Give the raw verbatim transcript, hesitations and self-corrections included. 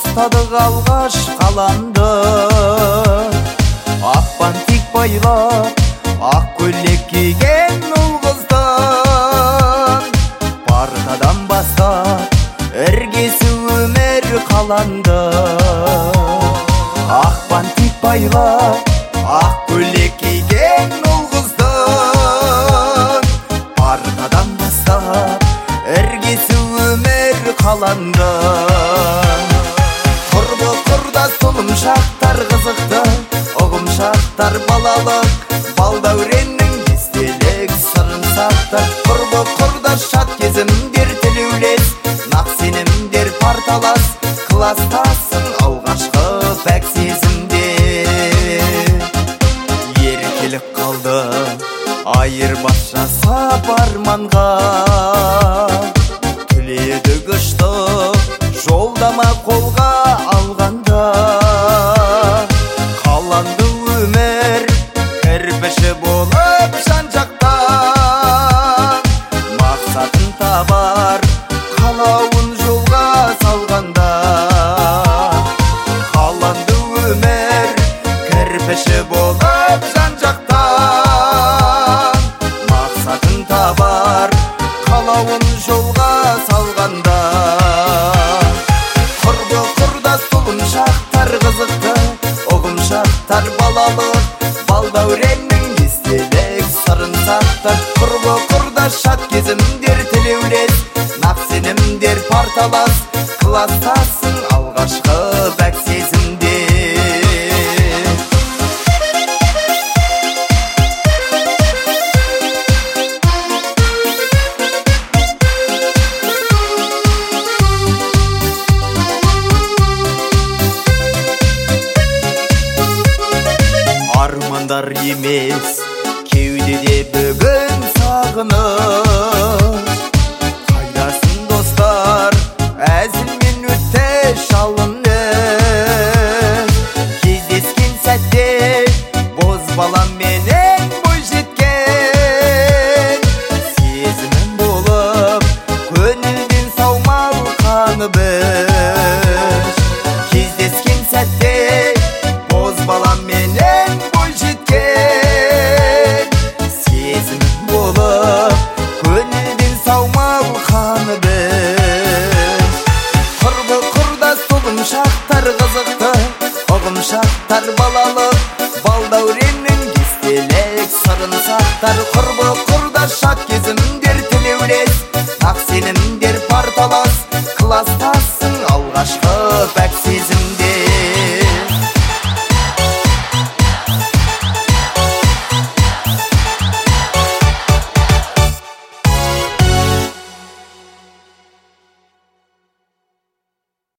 Бастадық алғаш қаламды, ақпан тик байлап, ақ көйлек киген ұл қыздың. Партадан бастап іргесі өмір қаланды. Ақпан тик байлап, ақ көйлек киген ұл қыздың. Партадан бастап іргесі өмір қаланды. Құрбы құрдас тұлымшақтар қызықты, ұғымшақтар балалық, балдәуреннің естелік сырын сақтар. Құрбы құрдас шат кезімдер тілеулес, нақ сенімдер парталас, кластасың алғашқы пәк сезімде. Еркелік қалды айырбас жасап арманға, түледі күшті жолдама қолға алғанда. Қаланды өмір кірпіші болып жан-жақтан, мақсатын табар қалауын жолға салғанда. Қаланды өмір кірпіші болып жан-жақтан, мақсатын табар қалауын жолға салғанда. Құрбы құрдас тұлымшақтар қызықты, ұғымшақтар балалық, балдәуреннің естелік сырын сақтар. Құрбы құрдас шат кезімдер тілеулес, нақ сенімдер парталас, кластасың алғашқы бәк сезімде. Армандар емес кеудеде бүгін сағыныш. Қайдасын достар, әзілмен өтті шалыныш. Кездескен сәтте боз баламменен бой жеткен, сезімім болып көңілден саумал қаны біш. Кездескен сәтте боз баламменен бой жеткен, сезімім болып көңілден саумал қаны біш. Құрбы құрдас тұлымшақтар қызықты, ұғымшақтар балалық, балдәуреннің естелік сырын сақтар. Құрбы құрдас шат кезімдер тілеулес, нақ сенімдер парталас, кластасың алғашқы пәк